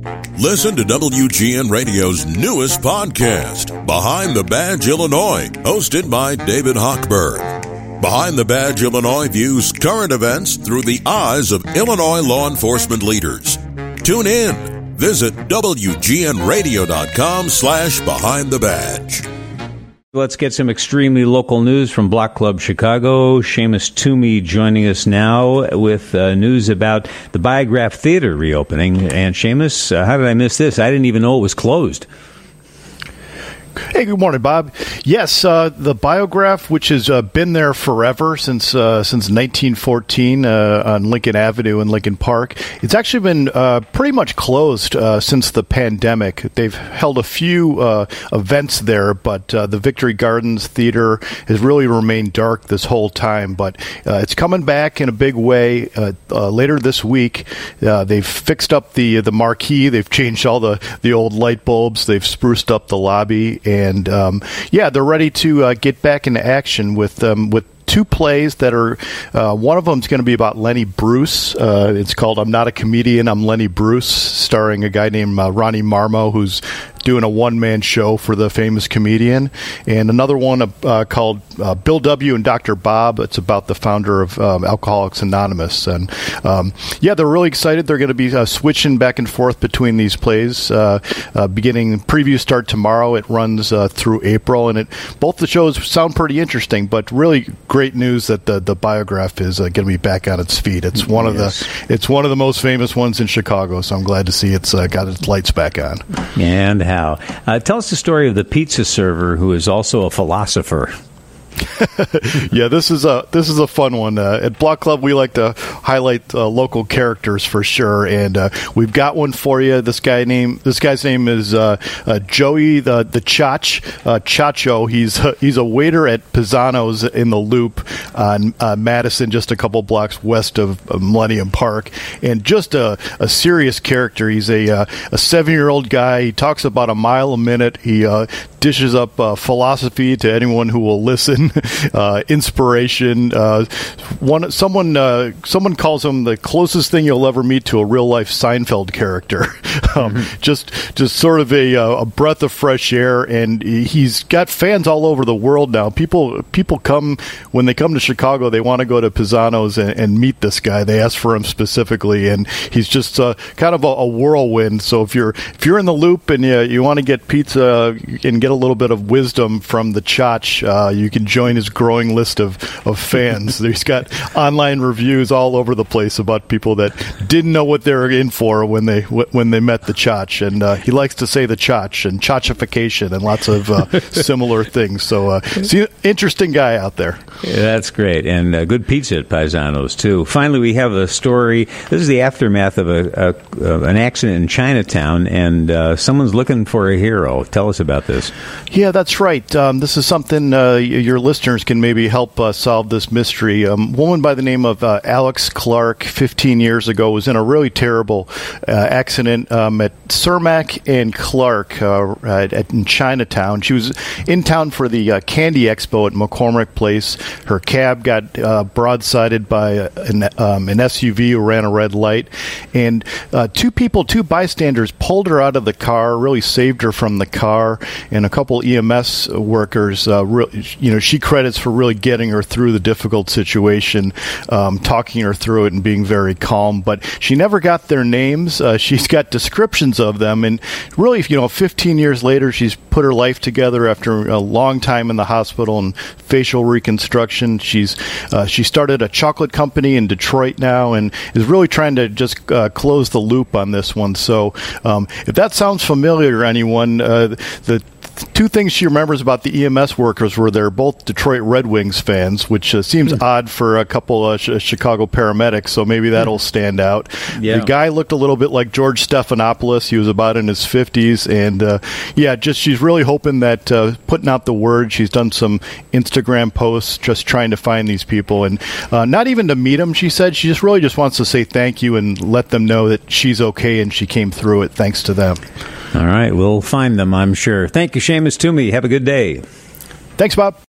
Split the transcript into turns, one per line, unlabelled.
Listen to WGN Radio's newest podcast, Behind the Badge Illinois, hosted by David Hochberg. Behind the Badge Illinois views current events through the eyes of Illinois law enforcement leaders. Tune in. Visit WGNradio.com/Behind the Badge.
Let's get some extremely local news from Block Club Chicago. Seamus Toomey joining us now with news about the Biograph Theater reopening. And Seamus, how did I miss this? I didn't even know it was closed.
Hey, good morning, Bob. Yes, the Biograph, which has been there forever since 1914 on Lincoln Avenue in Lincoln Park, it's actually been pretty much closed since the pandemic. They've held a few events there, but the Victory Gardens Theater has really remained dark this whole time. But it's coming back in a big way later this week. They've fixed up the marquee. They've changed all the old light bulbs. They've spruced up the lobby. And they're ready to get back into action with two plays that are. One of them is going to be about Lenny Bruce. It's called "I'm Not a Comedian, I'm Lenny Bruce," starring a guy named Ronnie Marmo, who's doing a one-man show for the famous comedian. And another one called Bill W. and Dr. Bob. It's about the founder of Alcoholics Anonymous. And they're really excited. They're going to be switching back and forth between these plays. Beginning previews start tomorrow. It runs through April, and both the shows sound pretty interesting. But really great news that the Biograph is going to be back on its feet. It's one of the most famous ones in Chicago. So I'm glad to see it's got its lights back on.
And how? Tell us the story of the pizza server who is also a philosopher.
Yeah, this is a fun one. At Block Club, we like to highlight local characters for sure, and we've got one for you. This guy's name is Joey the Chacho. He's a waiter at Pisano's in the Loop on Madison, just a couple blocks west of Millennium Park, and just a serious character. He's a 7-year-old guy. He talks about a mile a minute. He dishes up philosophy to anyone who will listen. Inspiration. Someone calls him the closest thing you'll ever meet to a real life Seinfeld character. Just sort of a breath of fresh air, and he's got fans all over the world now. People come when they come to Chicago. They want to go to Pisano's and meet this guy. They ask for him specifically, and he's just kind of a whirlwind. So if you're in the Loop and you want to get pizza and get a little bit of wisdom from the Chach, you can join his growing list of fans. He's got online reviews all over the place about people that didn't know what they were in for when they met the Chach, and he likes to say the Chach and Chachification and lots of similar things. So, interesting guy out there.
Yeah, that's great, and good pizza at Pisano's too. Finally, we have a story. This is the aftermath of an accident in Chinatown, and someone's looking for a hero. Tell us about this.
Yeah, that's right. This is something your listeners can maybe help solve this mystery. A woman by the name of Alex Clark, 15 years ago, was in a really terrible accident at Cermak and Clark in Chinatown. She was in town for the Candy Expo at McCormick Place. Her cab got broadsided by an SUV who ran a red light, and two bystanders pulled her out of the car, really saved her from the car, and a couple EMS workers, she credits for really getting her through the difficult situation, talking her through it and being very calm. But she never got their names. She's got descriptions of them, and really, 15 years later, she's put her life together after a long time in the hospital and facial reconstruction. She started a chocolate company in Detroit now and is really trying to just close the loop on this one. So if that sounds familiar to anyone, the two things she remembers about the EMS workers were they're both Detroit Red Wings fans, which seems odd for a couple of Chicago paramedics, so maybe that'll stand out. Yeah. The guy looked a little bit like George Stephanopoulos. He was about in his 50s, and she's really hoping that putting out the word. She's done some Instagram posts just trying to find these people, and not even to meet them, she said. She just wants to say thank you and let them know that she's okay and she came through it thanks to them.
All right, we'll find them, I'm sure. Thank you, Seamus Toomey. Have a good day.
Thanks, Bob.